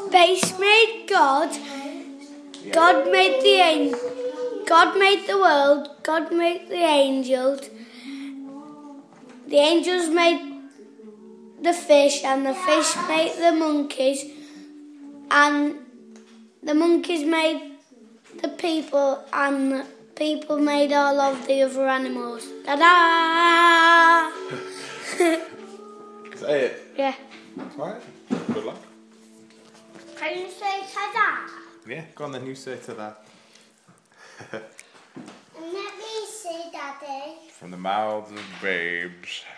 Space made God. God made God made the world. God made the angels. The angels made the fish, and the fish made the monkeys, and the monkeys made the people, and the people made all of the other animals. Ta-da! Say it. Yeah. Right. Good luck. Can you say ta-da? Yeah, go on then, you say to that. Let me see, Daddy. From the mouths of babes.